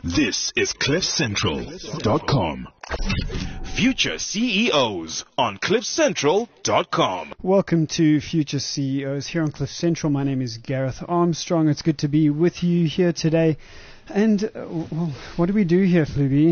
This is CliffCentral.com. Future CEOs on CliffCentral.com. Welcome to Future CEOs here on Cliff Central. My name is Gareth Armstrong. It's good to be with you here today. And well, what do we do here,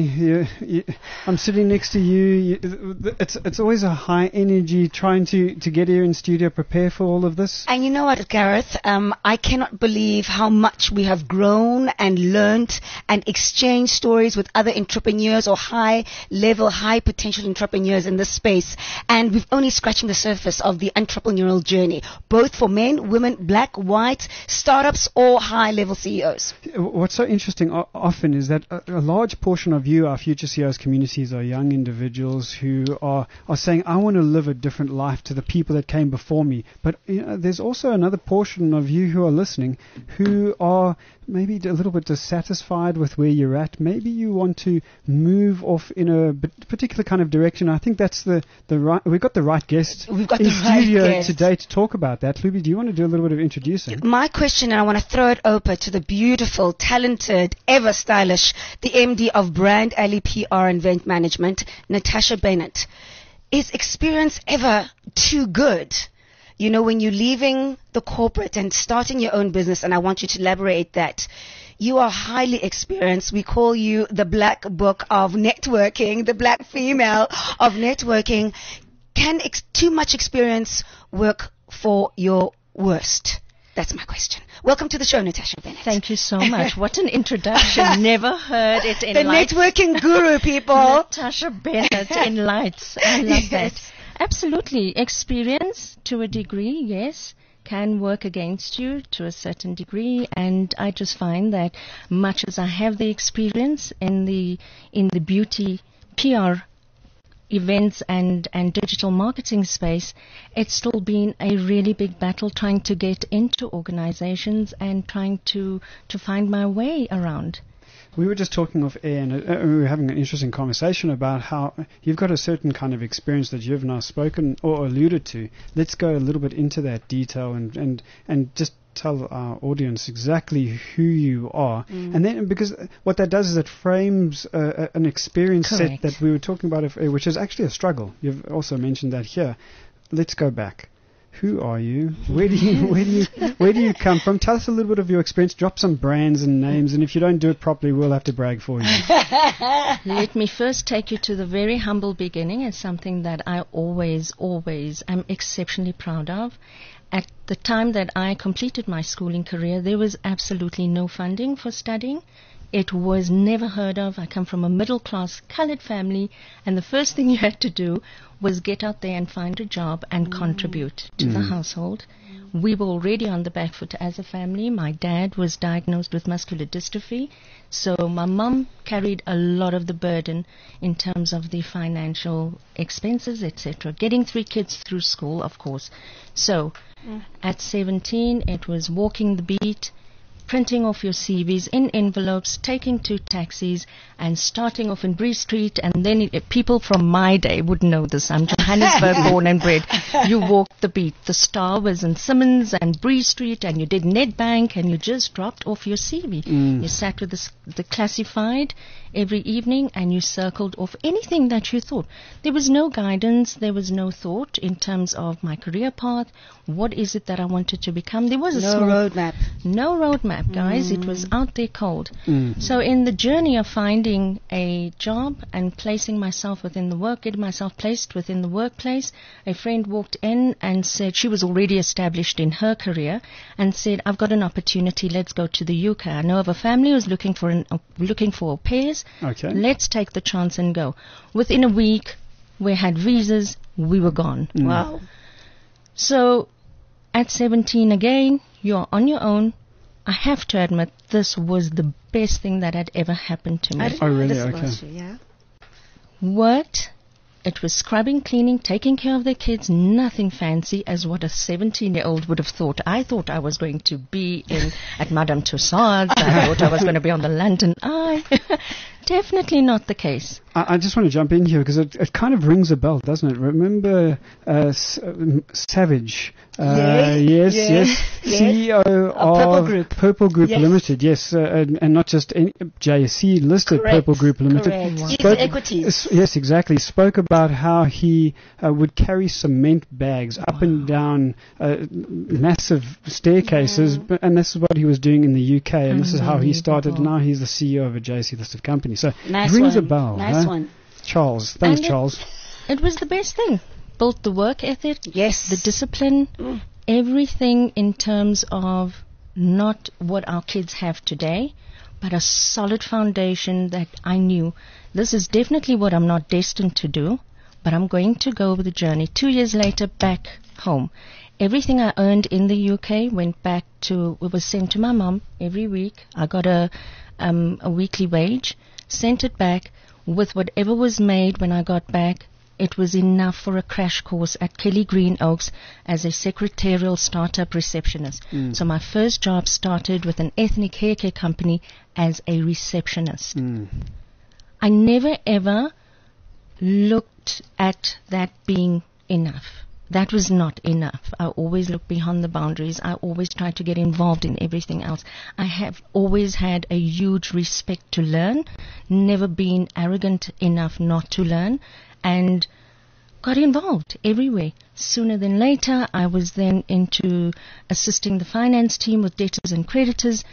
Fluby? I'm sitting next to you. It's always a high energy trying to get here in studio, prepare for all of this. And you know what, Gareth? I cannot believe how much we have grown and learned and exchanged stories with other entrepreneurs or high-level, high-potential entrepreneurs in this space. And we've only scratching the surface of the entrepreneurial journey, both for men, women, black, white, startups, or high-level CEOs. What's so interesting often is that a large portion of you, our Future CEOs communities, are young individuals who are saying, I want to live a different life to the people that came before me. But there's also another portion of you who are listening who are maybe a little bit dissatisfied with where you're at. Maybe you want to move off in a particular kind of direction. I think that's the right. We've got the right guest in studio today to talk about that. Luby, do you want to do a little bit of introducing? My question, and I want to throw it open to the beautiful, talented, ever stylish, the MD of Brand Alley PR and Event Management, Natasha Bennett. Is experience ever too good? You know, when you're leaving the corporate and starting your own business, and I want you to elaborate that, you are highly experienced. We call you the black book of networking, the black female of networking. Can too much experience work for your worst? That's my question. Welcome to the show, Natasha Bennett. Thank you so much. What an introduction. Never heard it in the lights. Networking guru, people. Natasha Bennett in lights. I love that. Yes. Absolutely. Experience, to a degree, yes, can work against you to a certain degree. And I just find that much as I have the experience in the beauty PR events and digital marketing space, it's still been a really big battle trying to get into organizations and trying to find my way around. We were just talking off air, and we were having an interesting conversation about how you've got a certain kind of experience that you've now spoken or alluded to. Let's go a little bit into that detail and just tell our audience exactly who you are. And then, because what that does is it frames an experience set that we were talking about, which is actually a struggle. You've also mentioned that here. Let's go back. Who are you? Where do you come from? Tell us a little bit of your experience. Drop some brands and names, and if you don't do it properly, we'll have to brag for you. Let me first take you to the very humble beginning. It's something that I always am exceptionally proud of. At the time that I completed my schooling career, there was absolutely no funding for studying. It was never heard of. I come from a middle-class colored family, and the first thing you had to do was get out there and find a job and contribute to the household. We were already on the back foot as a family. My dad was diagnosed with muscular dystrophy, so my mum carried a lot of the burden in terms of the financial expenses, etc. Getting 3 kids through school, of course. So at 17, it was walking the beat, printing off your CVs in envelopes, taking 2 taxis, and starting off in Bree Street. And then people from my day would know this. I'm Johannesburg born and bred. You walked the beat. The Star was in Simmons and Bree Street, and you did Nedbank, and you just dropped off your CV. You sat with the classified every evening, and you circled off anything that you thought. There was no guidance. There was no thought in terms of my career path. What is it that I wanted to become? There was no roadmap. No roadmap, guys. It was out there cold. So in the journey of finding a job and placing myself within the work, getting myself placed within the workplace, a friend walked in and said, she was already established in her career, and said, I've got an opportunity. Let's go to the UK. I know of a family who's looking for au pairs. Okay. Let's take the chance and go. Within a week, we had visas. We were gone. Wow. So at 17 again, you're on your own. I have to admit, this was the best thing that had ever happened to me. Oh, really? Okay. Yeah. What? It was scrubbing, cleaning, taking care of their kids, nothing fancy as what a 17-year-old would have thought. I thought I was going to be at Madame Tussauds. I thought I was going to be on the London Eye. Definitely not the case. I just want to jump in here because it kind of rings a bell, doesn't it? Remember Savage? Yes. CEO of Purple Group Limited, yes, and not just any, JSE listed. Correct. Purple Group Limited. Wow. Equities. Yes, exactly. Spoke about how he would carry cement bags up and down massive staircases, and this is what he was doing in the UK, and this is how he started. Now he's the CEO of a JSE listed company. So nice it rings one. a bell. Nice one. Charles. Thanks, And Charles. It was the best thing. Built the work ethic, Yes. the discipline, everything in terms of not what our kids have today, but a solid foundation that I knew this is definitely what I'm not destined to do, but I'm going to go over the journey. 2 years later, back home. Everything I earned in the UK went back to, it was sent to my mum every week. I got a weekly wage, sent it back with whatever was made when I got back. It was enough for a crash course at Kelly Green Oaks as a secretarial startup receptionist. So my first job started with an ethnic hair care company as a receptionist. I never ever looked at that being enough. That was not enough. I always looked beyond the boundaries. I always tried to get involved in everything else. I have always had a huge respect to learn, never been arrogant enough not to learn, and got involved everywhere. Sooner than later, I was then into assisting the finance team with debtors and creditors.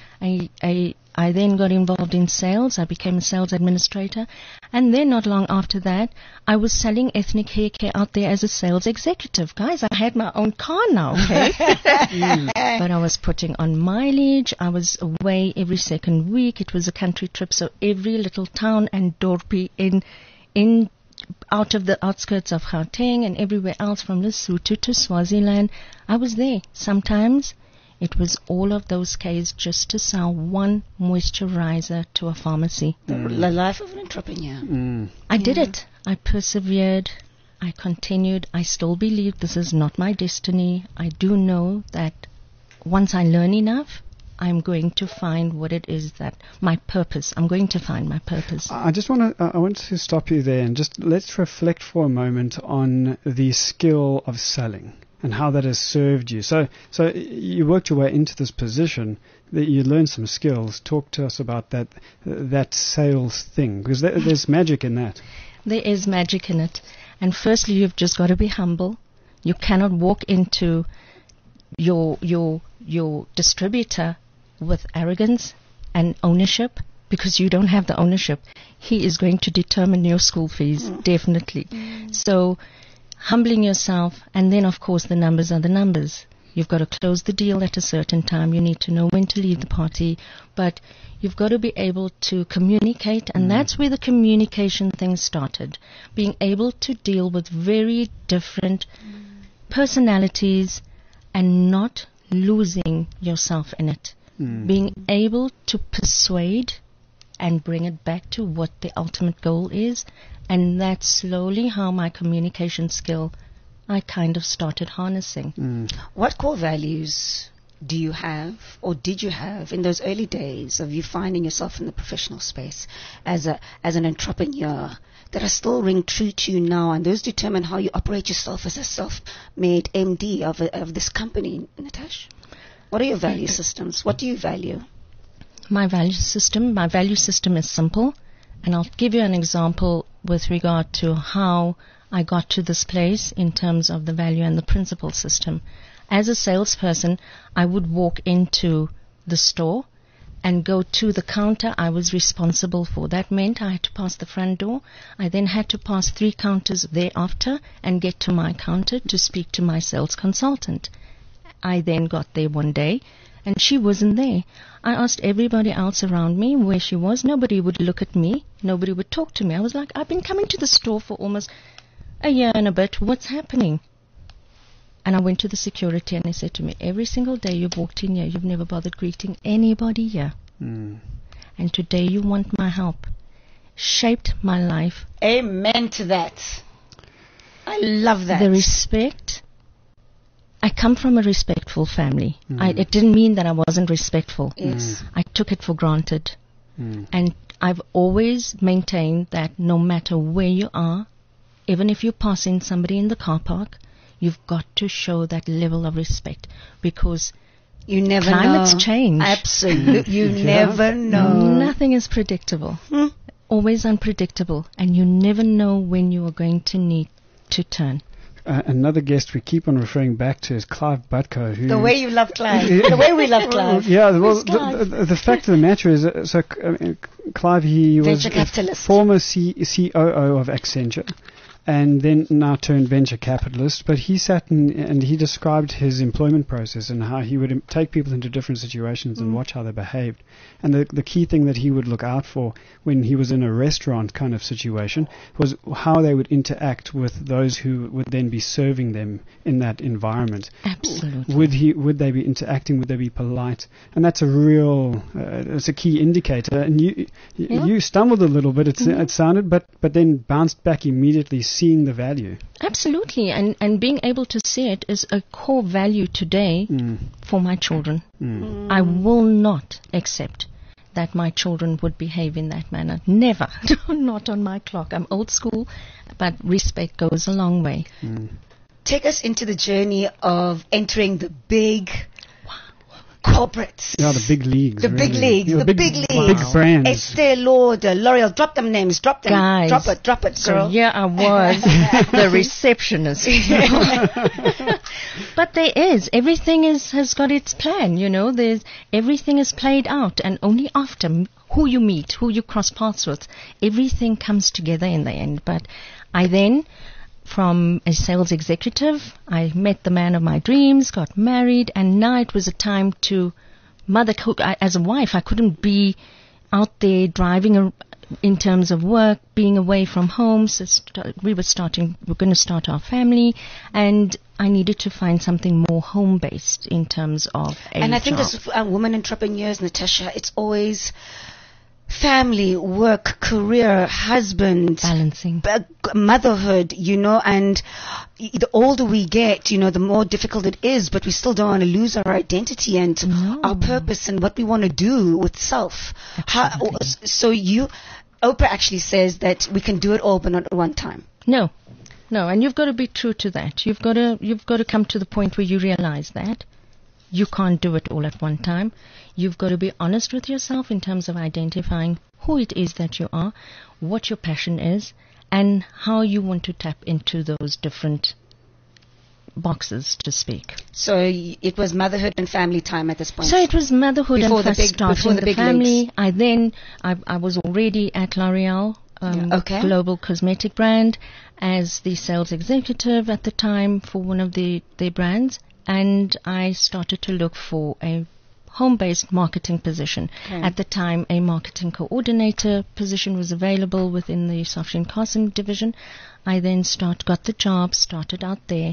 I then got involved in sales. I became a sales administrator. And then not long after that, I was selling ethnic hair care out there as a sales executive. Guys, I had my own car now, okay? But I was putting on mileage. I was away every second week. It was a country trip, so every little town and dorpie in out of the outskirts of Gauteng and everywhere else from Lesotho to Swaziland, I was there. Sometimes it was all of those Ks just to sell one moisturizer to a pharmacy. The life of an entrepreneur. I did it. I persevered. I continued. I still believe this is not my destiny. I do know that once I learn enough, I'm going to find what it is that my purpose. I'm going to find my purpose. I want to stop you there and just let's reflect for a moment on the skill of selling and how that has served you. So you worked your way into this position, that you learned some skills. Talk to us about that sales thing, because there's magic in that. There is magic in it. And firstly, you've just got to be humble. You cannot walk into your distributor with arrogance and ownership, because you don't have the ownership. He is going to determine your school fees, definitely. So humbling yourself, and then of course the numbers are the numbers. You've got to close the deal at a certain time. You need to know when to leave the party, but you've got to be able to communicate, and that's where the communication thing started. Being able to deal with very different personalities and not losing yourself in it. Being able to persuade and bring it back to what the ultimate goal is. And that's slowly how my communication skill, I kind of started harnessing. What core values do you have, or did you have, in those early days of you finding yourself in the professional space as an entrepreneur, that are still ring true to you now, and those determine how you operate yourself as a self-made MD of this company, Natasha? What are your value systems? What do you value? My value system is simple, and I'll give you an example with regard to how I got to this place in terms of the value and the principle system. As a salesperson, I would walk into the store and go to the counter I was responsible for. That meant I had to pass the front door. I then had to pass 3 counters thereafter and get to my counter to speak to my sales consultant. I then got there one day, and she wasn't there. I asked everybody else around me where she was. Nobody would look at me. Nobody would talk to me. I was like, I've been coming to the store for almost a year and a bit. What's happening? And I went to the security, and they said to me, every single day you've walked in here, you've never bothered greeting anybody here. And today you want my help. Shaped my life. Amen to that. I love that. The respect. I come from a respectful family. It didn't mean that I wasn't respectful. Yes. I took it for granted. And I've always maintained that no matter where you are, even if you're passing somebody in the car park, you've got to show that level of respect, because You never climates know. change. Absolutely. You never know. Nothing is predictable. Always unpredictable. And you never know when you are going to need to turn. Another guest we keep on referring back to is Clive Butko. Who The way you love Clive. The way we love Clive. Yeah, well, Who's Clive? the fact of the matter is, Clive, he was Venture capitalist. former COO of Accenture, and then now turned venture capitalist. But he sat and he described his employment process and how he would take people into different situations and watch how they behaved. And the key thing that he would look out for when he was in a restaurant kind of situation was how they would interact with those who would then be serving them in that environment. Absolutely. Would they be interacting? Would they be polite? And that's a real, it's a key indicator. And you stumbled a little bit. It sounded, but then bounced back immediately, seeing the value. Absolutely. And being able to see it is a core value today for my children. I will not accept that my children would behave in that manner. Never. Not on my clock. I'm old school, but respect goes a long way. Take us into the journey of entering the big corporates. Yeah, the big leagues. The big really. leagues. Yeah, The big leagues. Big brands. Estee Lauder, L'Oreal. Drop them names. Drop them. Guys. Drop it, So girl. yeah, I was the receptionist. But there is. Everything has got its plan, everything is played out, and only after who you meet, who you cross paths with, everything comes together in the end. But I then, from a sales executive, I met the man of my dreams, got married, and now it was a time to mother. As a wife, I couldn't be out there driving in terms of work, being away from home. So we're going to start our family, and I needed to find something more home-based in terms of a And I think job. as women entrepreneurs, Natasha, it's always family, work, career, husband, Balancing. motherhood, and the older we get, the more difficult it is, but we still don't want to lose our identity and our purpose and what we want to do with self. Oprah actually says that we can do it all, but not at one time. No, and you've got to be true to that. You've got to come to the point where you realize that you can't do it all at one time. You've got to be honest with yourself in terms of identifying who it is that you are, what your passion is, and how you want to tap into those different boxes, to speak. So it was motherhood and family time at this point. So it was motherhood Before and the first big- starting before the the big family. I was already at L'Oreal, Okay. global cosmetic brand, as the sales executive at the time for one of their brands, and I started to look for a home-based marketing position. Okay. At the time, a marketing coordinator position was available within the Safshin Qasim division. I then got the job, started out there,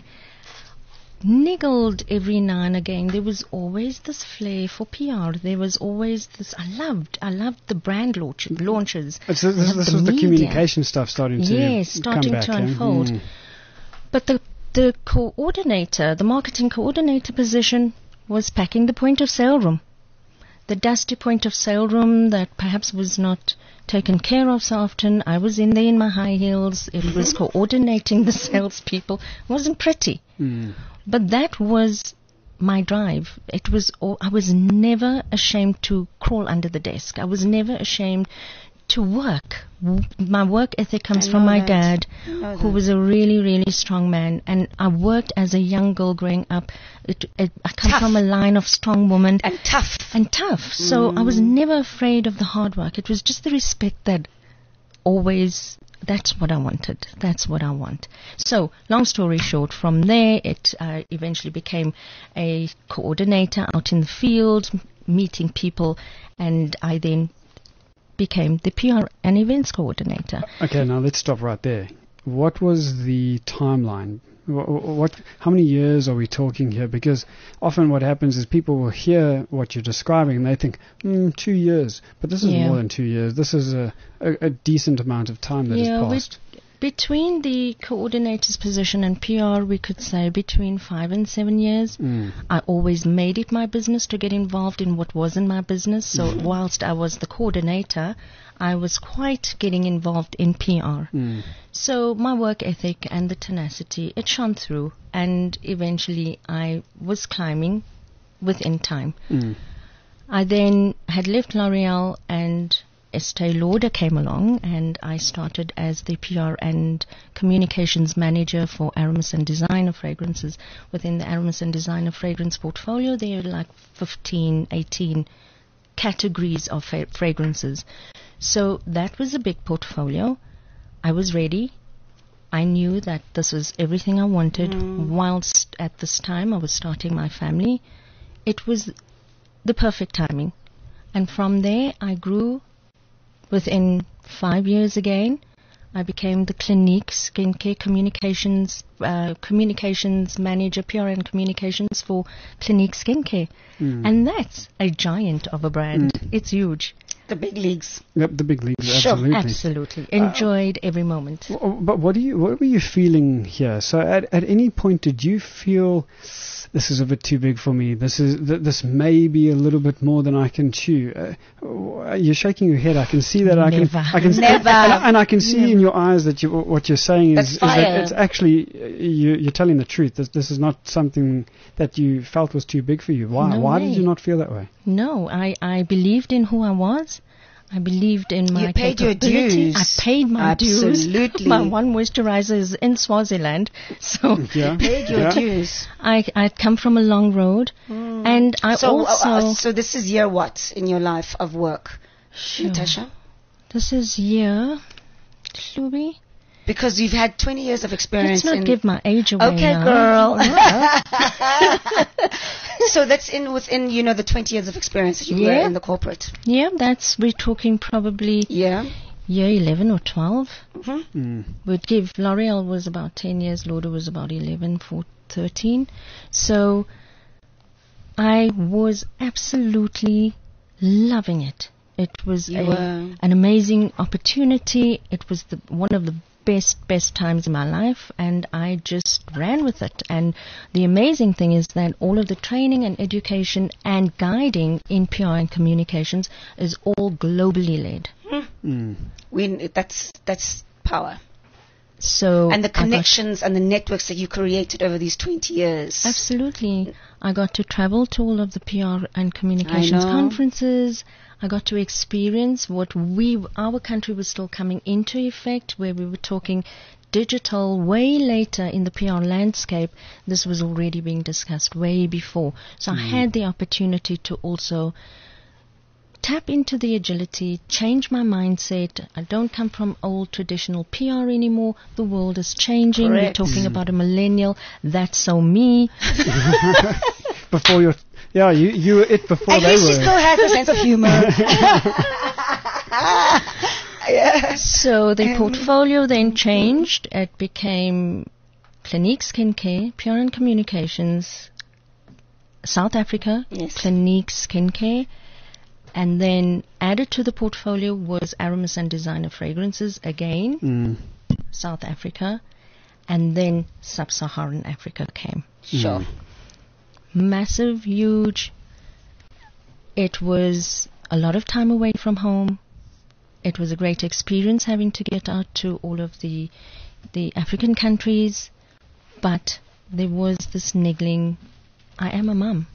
niggled every now and again. There was always this flair for PR. There was always this. I loved the brand launches. This was the communication stuff starting to starting come back, to unfold. But the coordinator, the marketing coordinator position, was packing the point of sale room. The dusty point of sale room that perhaps was not taken care of so often. I was in there in my high heels. It was coordinating the salespeople. It wasn't pretty. But that was my drive. I was never ashamed to crawl under the desk. I was never ashamed to work. My work ethic comes from my dad, who was a really, really strong man. And I worked as a young girl growing up. I come from a line of strong women. And tough. So I was never afraid of the hard work. It was just the respect that always... That's what I wanted. That's what I want. So, long story short, from there, it eventually became a coordinator out in the field, meeting people, and I then became the PR and events coordinator. Okay, now let's stop right there. What was the timeline? How many years are we talking here? Because often what happens is people will hear what you're describing and they think, 2 years. But this is more than 2 years. This is a decent amount of time that has passed. Between the coordinator's position and PR, we could say between 5 and 7 years. I always made it my business to get involved in what wasn't my business. So whilst I was the coordinator, I was quite getting involved in PR. So my work ethic and the tenacity, it shone through. And eventually I was climbing within time. I then had left L'Oreal and Estee Lauder came along, and I started as the PR and communications manager for Aramis and Designer Fragrances. Within the Aramis and Designer Fragrance portfolio, there are like 15, 18 categories of fragrances. So that was a big portfolio. I was ready. I knew that this was everything I wanted. Whilst at this time I was starting my family, it was the perfect timing. And from there, I grew. Within 5 years again, I became the Clinique Skincare communications manager, PR and communications for Clinique Skincare. And that's a giant of a brand. It's huge. The big leagues. Yep, the big leagues, Sure. absolutely. Absolutely. Enjoyed every moment. But what were you feeling here? So at any point did you feel this is a bit too big for me? This may be a little bit more than I can chew. You're shaking your head. I can see that. I can Never. and I can see in your eyes that what you're saying is that it's actually you're telling the truth. This is not something that you felt was too big for you. Why? No Why way. did you not feel that way? No, I believed in who I was. I believed in my You paid your capability. dues. I paid my dues. Absolutely. My one moisturizer is in Swaziland. So Yeah. Paid your Yeah. dues. I'd come from a long road. And I also... So this is year what in your life of work, Sure. Natasha? This is year... Shlubi? Because you've had 20 years of experience. Let's not give my age away Okay, now. girl. So that's within the 20 years of experience that you were in the corporate. Yeah, we're talking probably Yeah. year 11 or 12. Mm-hmm. Would give L'Oreal was about 10 years, Lauder was about 11, 13. So I was absolutely loving it. It was an amazing opportunity. It was one of the best times in my life, and I just ran with it. And the amazing thing is that all of the training and education and guiding in PR and communications is all globally led. That's power. So And the connections and the networks that you created over these 20 years. Absolutely. I got to travel to all of the PR and communications I know. conferences. I got to experience what our country was still coming into effect, where we were talking digital way later in the PR landscape. This was already being discussed way before. So I had the opportunity to also tap into the agility, change my mindset. I don't come from old traditional PR anymore. The world is changing. Correct. We're talking about a millennial. That's so me. Before you were it before At they least she were. still has a sense of humor. So the portfolio then changed. It became Clinique Skincare, PR and Communications, South Africa, Yes. Clinique Skincare, and then added to the portfolio was Aramis and Designer Fragrances again, South Africa, and then Sub-Saharan Africa came. Sure. Massive, huge. It was a lot of time away from home. It was a great experience having to get out to all of the African countries, but there was this niggling. I am a mum.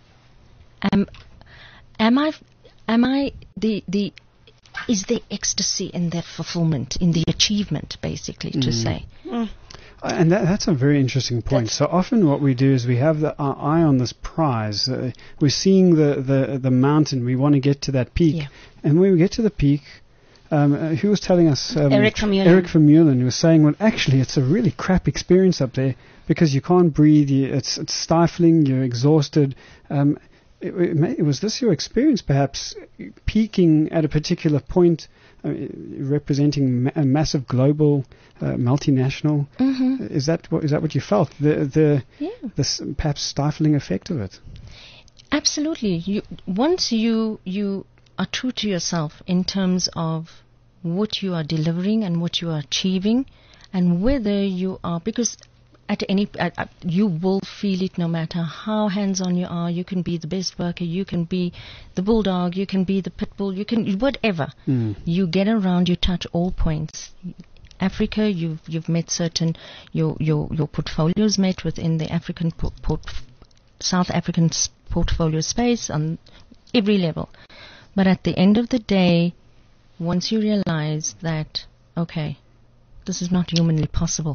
Is there ecstasy in that fulfillment, in the achievement, basically, to say? And that's a very interesting point. So often what we do is we have our eye on this prize. We're seeing the mountain. We want to get to that peak. Yeah. And when we get to the peak, who was telling us? Eric Vermeulen. Eric Vermeulen, who was saying, well, actually, it's a really crap experience up there because you can't breathe. It's stifling. You're exhausted. Was this your experience, perhaps, peaking at a particular point, representing a massive global multinational? Mm-hmm. Is that what you felt? This perhaps stifling effect of it. Absolutely. Once you are true to yourself in terms of what you are delivering and what you are achieving, And whether you are, because you will feel it no matter how hands-on you are. You can be the best worker, you can be the bulldog, you can be the pit bull, you can, whatever. You get around, you touch all points. Africa, you've met certain, your portfolios met within the African South African portfolio space on every level. But at the end of the day, once you realize that, okay, this is not humanly possible,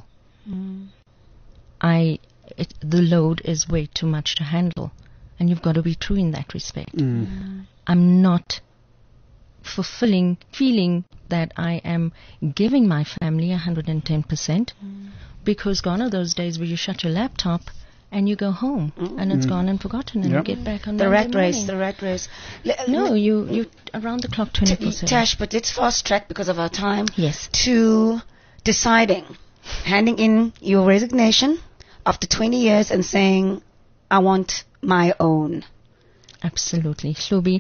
the load is way too much to handle, and you've got to be true in that respect. I'm not feeling that I am giving my family 110%, because gone are those days where you shut your laptop and you go home and it's gone and forgotten, and you get back on the rat morning. race. No, you around the clock 24/7. Tash, but let's fast track because of our time. Yes. To deciding, handing in your resignation after 20 years and saying, I want my own. Absolutely. Hlubi,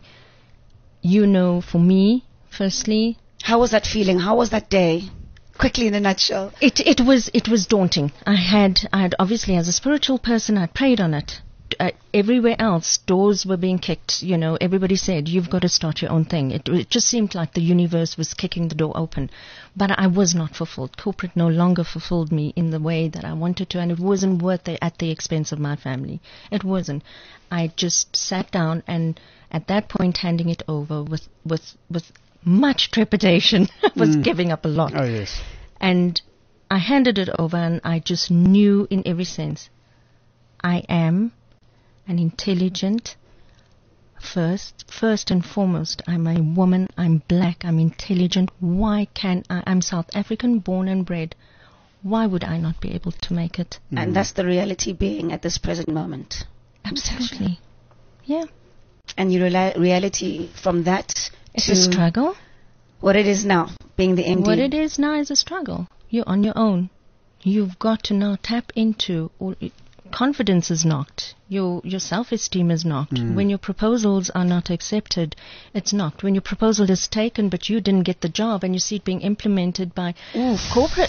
for me, firstly, how was that feeling? How was that day? Quickly, in a nutshell. It was daunting. I had obviously, as a spiritual person, I prayed on it. Everywhere else, doors were being kicked. Everybody said, you've got to start your own thing. It just seemed like the universe was kicking the door open. But I was not fulfilled. Corporate no longer fulfilled me in the way that I wanted to, and it wasn't worth it at the expense of my family. It wasn't. I just sat down, and at that point, handing it over with much trepidation. I was giving up a lot. Oh, yes. And I handed it over, and I just knew in every sense, I am an intelligent, first and foremost, I'm a woman, I'm black, I'm intelligent. Why can't I'm South African, born and bred. Why would I not be able to make it? And that's the reality being at this present moment. Absolutely. Yeah. And your reality from that it's a struggle. What it is now, being the MD. What it is now is a struggle. You're on your own. You've got to now tap into confidence is knocked. Your self-esteem is knocked. When your proposals are not accepted, it's knocked. When your proposal is taken but you didn't get the job and you see it being implemented by corporate,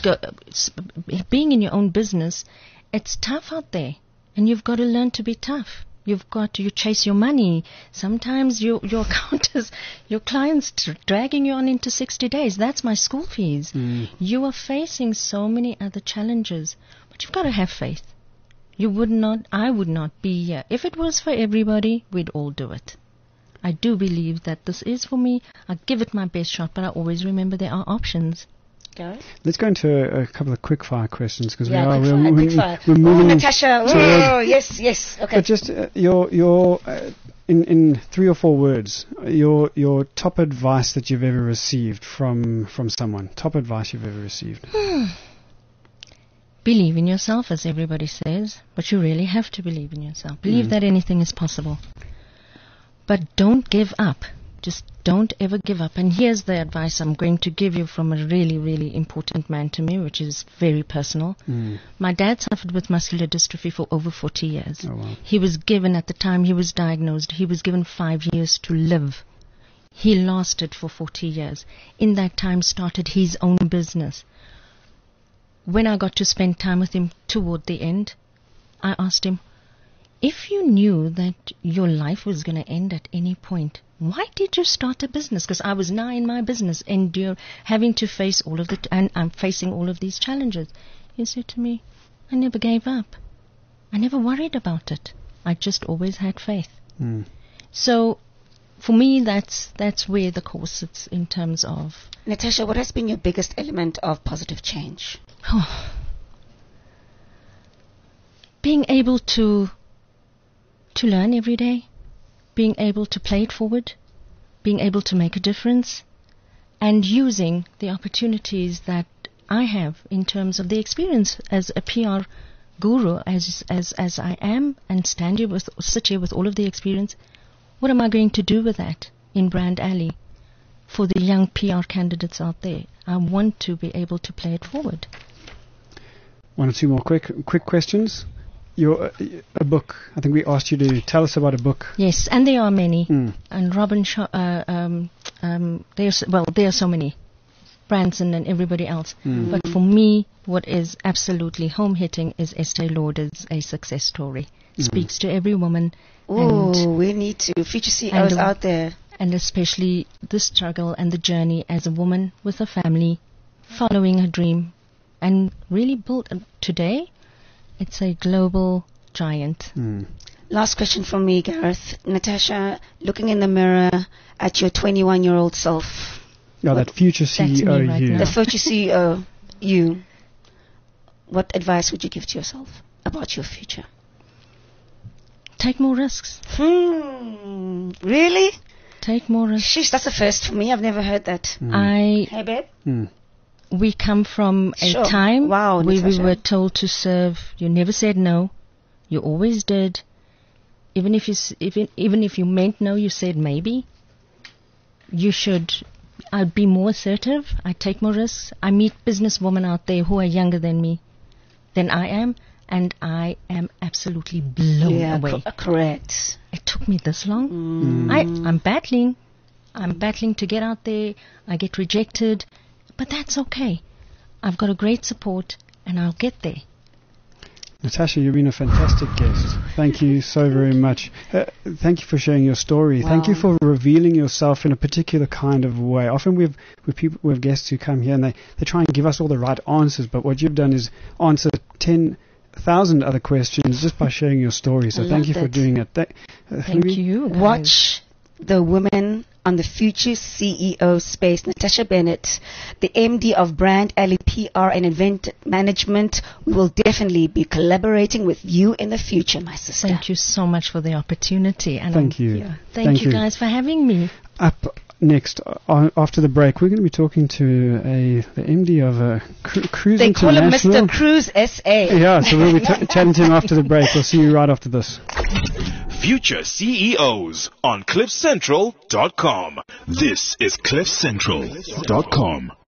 being in your own business, it's tough out there. And you've got to learn to be tough. You chase your money. Sometimes your accountants, your clients dragging you on into 60 days. That's my school fees. You are facing so many other challenges, but you've got to have faith. I would not be here. If it was for everybody, we'd all do it. I do believe that this is for me. I give it my best shot, but I always remember there are options. Gareth? Let's go into a couple of quick-fire questions, because we're moving. Natasha. Yes. Okay. But just your in 3 or 4 words, your top advice that you've ever received from someone. Top advice you've ever received. Believe in yourself, as everybody says, but you really have to believe in yourself. Believe that anything is possible. But don't give up. Just don't ever give up. And here's the advice I'm going to give you from a really, really important man to me, which is very personal. My dad suffered with muscular dystrophy for over 40 years. Oh, wow. He was given, at the time he was diagnosed, he was given 5 years to live. He lasted for 40 years. In that time started his own business. When I got to spend time with him toward the end, I asked him, if you knew that your life was going to end at any point, why did you start a business? Because I was now in my business and having to face and I'm facing all of these challenges. He said to me, I never gave up. I never worried about it. I just always had faith. So for me, that's where the course sits in terms of... Natasha, what has been your biggest element of positive change? Being able to learn every day, being able to play it forward, being able to make a difference, and using the opportunities that I have in terms of the experience as a PR guru, as I am, and sit here with all of the experience. What am I going to do with that in Brand Alley for the young PR candidates out there? I want to be able to play it forward. 1 or 2 more quick questions. A book. I think we asked you to tell us about a book. Yes, and there are many. And Robin Shaw, there are so many. Branson and everybody else. But for me, what is absolutely home-hitting is Estee Lauder's A Success Story. Speaks to every woman. Oh, we need to. Future CEOs out there. And especially the struggle and the journey as a woman with a family, following her dream, and really built. Today, it's a global giant. Last question from me, Gareth. Natasha, looking in the mirror at your 21-year-old self. Yeah, that future That's me CEO right you. now. The future CEO, you. What advice would you give to yourself about your future? Take more risks. Really? Take more risks. Sheesh, that's a first for me. I've never heard that. Hey, babe? We come from a Sure. time Wow, where we Natasha. were told to serve. You never said no. You always did. Even if you meant no, you said maybe. I'd be more assertive. I take more risks. I meet businesswomen out there who are younger than me, than I am, and I am absolutely blown away. Correct. It took me this long. I'm battling. I'm battling to get out there. I get rejected, but that's okay. I've got a great support, and I'll get there. Natasha, you've been a fantastic guest. Thank you so very much. Thank you for sharing your story. Wow. Thank you for revealing yourself in a particular kind of way. Often we have guests who come here and they try and give us all the right answers, but what you've done is answer 10,000 other questions just by sharing your story. So thank you for doing it. Thank you. Guys. Watch the women on the Future CEO space. Natasha Bennett, the MD of Brand Alley PR and Event Management. We will definitely be collaborating with you in the future, my sister. Thank you so much for the opportunity. And Thank you. Thank you guys for having me. Up next, after the break, we're going to be talking to the MD of Cruise They call him International. Mr. Cruise SA. Yeah, so we'll be chatting to him after the break. We'll see you right after this. Future CEOs on CliffCentral.com. This is CliffCentral.com.